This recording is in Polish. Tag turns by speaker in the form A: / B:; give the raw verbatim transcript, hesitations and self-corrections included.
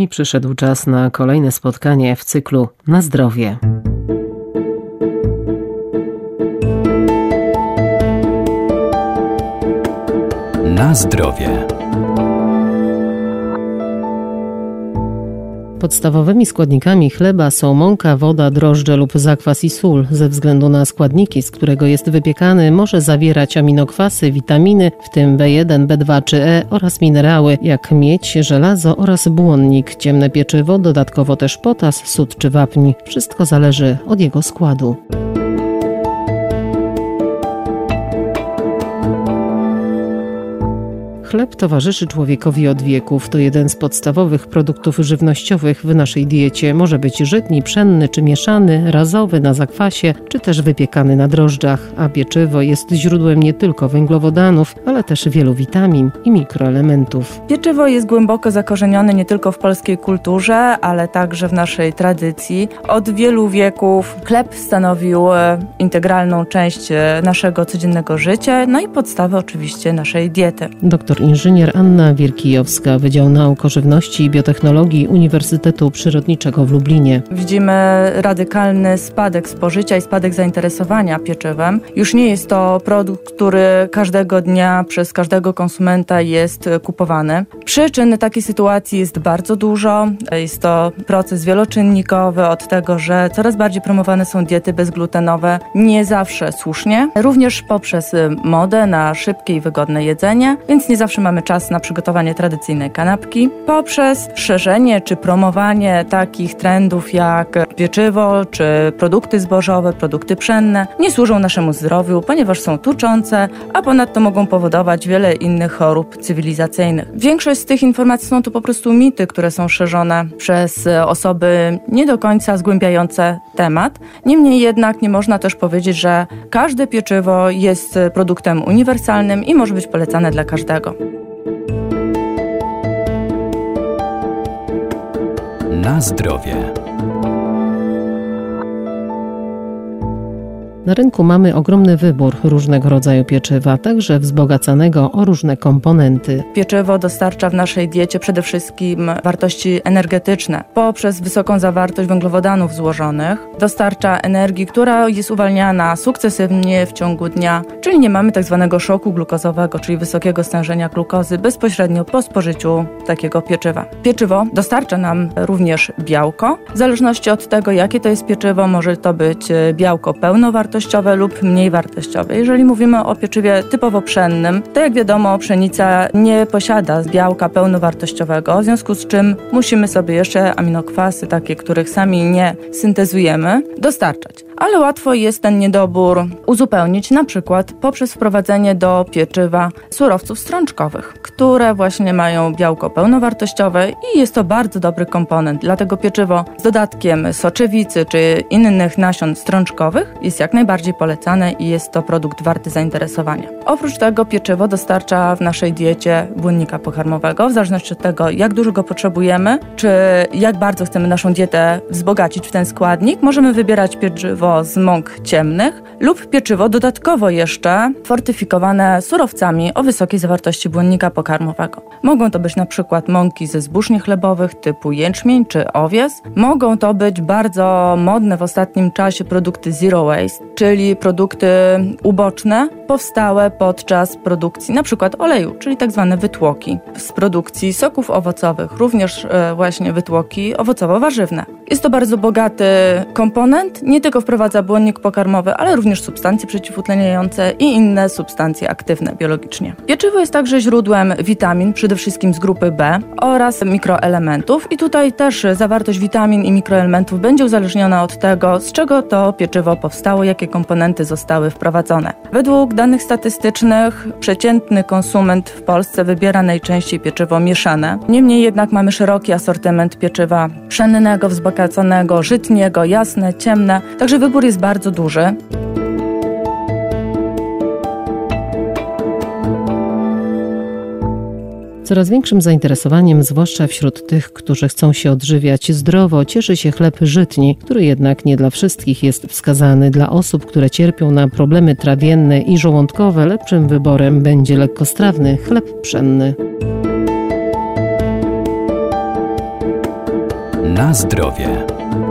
A: I przyszedł czas na kolejne spotkanie w cyklu Na zdrowie.
B: Na zdrowie.
A: Podstawowymi składnikami chleba są mąka, woda, drożdże lub zakwas i sól. Ze względu na składniki, z którego jest wypiekany, może zawierać aminokwasy, witaminy, w tym B jeden, B dwa czy E oraz minerały jak miedź, żelazo oraz błonnik, ciemne pieczywo, dodatkowo też potas, sód czy wapń. Wszystko zależy od jego składu. Chleb towarzyszy człowiekowi od wieków. To jeden z podstawowych produktów żywnościowych w naszej diecie. Może być żytni, pszenny czy mieszany, razowy na zakwasie, czy też wypiekany na drożdżach. A pieczywo jest źródłem nie tylko węglowodanów, ale też wielu witamin i mikroelementów.
C: Pieczywo jest głęboko zakorzenione nie tylko w polskiej kulturze, ale także w naszej tradycji. Od wielu wieków chleb stanowił integralną część naszego codziennego życia, no i podstawę oczywiście naszej diety.
A: Doktor inżynier Anna Wierkijowska, Wydział Nauk o Żywności i Biotechnologii Uniwersytetu Przyrodniczego w Lublinie.
C: Widzimy radykalny spadek spożycia i spadek zainteresowania pieczywem. Już nie jest to produkt, który każdego dnia przez każdego konsumenta jest kupowany. Przyczyn takiej sytuacji jest bardzo dużo. Jest to proces wieloczynnikowy, od tego, że coraz bardziej promowane są diety bezglutenowe, nie zawsze słusznie. Również poprzez modę na szybkie i wygodne jedzenie, więc nie zawsze mamy czas na przygotowanie tradycyjnej kanapki. Poprzez szerzenie czy promowanie takich trendów jak pieczywo, czy produkty zbożowe, produkty pszenne nie służą naszemu zdrowiu, ponieważ są tuczące, a ponadto mogą powodować wiele innych chorób cywilizacyjnych. Większość z tych informacji są to po prostu mity, które są szerzone przez osoby nie do końca zgłębiające temat. Niemniej jednak nie można też powiedzieć, że każde pieczywo jest produktem uniwersalnym i może być polecane dla każdego.
B: Na zdrowie.
A: Na rynku mamy ogromny wybór różnego rodzaju pieczywa, także wzbogacanego o różne komponenty.
C: Pieczywo dostarcza w naszej diecie przede wszystkim wartości energetyczne. Poprzez wysoką zawartość węglowodanów złożonych dostarcza energii, która jest uwalniana sukcesywnie w ciągu dnia, czyli nie mamy tak zwanego szoku glukozowego, czyli wysokiego stężenia glukozy bezpośrednio po spożyciu takiego pieczywa. Pieczywo dostarcza nam również białko. W zależności od tego, jakie to jest pieczywo, może to być białko pełnowartościowe, wartościowe lub mniej wartościowe. Jeżeli mówimy o pieczywie typowo pszennym, to jak wiadomo pszenica nie posiada białka pełnowartościowego, w związku z czym musimy sobie jeszcze aminokwasy, takie, których sami nie syntezujemy, dostarczać. Ale łatwo jest ten niedobór uzupełnić na przykład poprzez wprowadzenie do pieczywa surowców strączkowych, które właśnie mają białko pełnowartościowe i jest to bardzo dobry komponent. Dlatego pieczywo z dodatkiem soczewicy czy innych nasion strączkowych jest jak najbardziej polecane i jest to produkt warty zainteresowania. Oprócz tego pieczywo dostarcza w naszej diecie błonnika pokarmowego. W zależności od tego, jak dużo go potrzebujemy, czy jak bardzo chcemy naszą dietę wzbogacić w ten składnik, możemy wybierać pieczywo z mąk ciemnych lub pieczywo dodatkowo jeszcze fortyfikowane surowcami o wysokiej zawartości błonnika pokarmowego. Mogą to być na przykład mąki ze zbóż niechlebowych typu jęczmień czy owies. Mogą to być bardzo modne w ostatnim czasie produkty zero waste, czyli produkty uboczne powstałe podczas produkcji na przykład oleju, czyli tak zwane wytłoki. Z produkcji soków owocowych również e, właśnie wytłoki owocowo-warzywne. Jest to bardzo bogaty komponent, nie tylko wprowadza błonnik pokarmowy, ale również substancje przeciwutleniające i inne substancje aktywne biologicznie. Pieczywo jest także źródłem witamin, przede wszystkim z grupy B oraz mikroelementów i tutaj też zawartość witamin i mikroelementów będzie uzależniona od tego, z czego to pieczywo powstało, jakie komponenty zostały wprowadzone. Według danych statystycznych przeciętny konsument w Polsce wybiera najczęściej pieczywo mieszane. Niemniej jednak mamy szeroki asortyment pieczywa pszennego, wzbogaconego, żytniego, jasne, ciemne, także wybór jest bardzo duży.
A: Coraz większym zainteresowaniem, zwłaszcza wśród tych, którzy chcą się odżywiać zdrowo, cieszy się chleb żytni, który jednak nie dla wszystkich jest wskazany. Dla osób, które cierpią na problemy trawienne i żołądkowe, lepszym wyborem będzie lekkostrawny chleb pszenny.
B: Na zdrowie.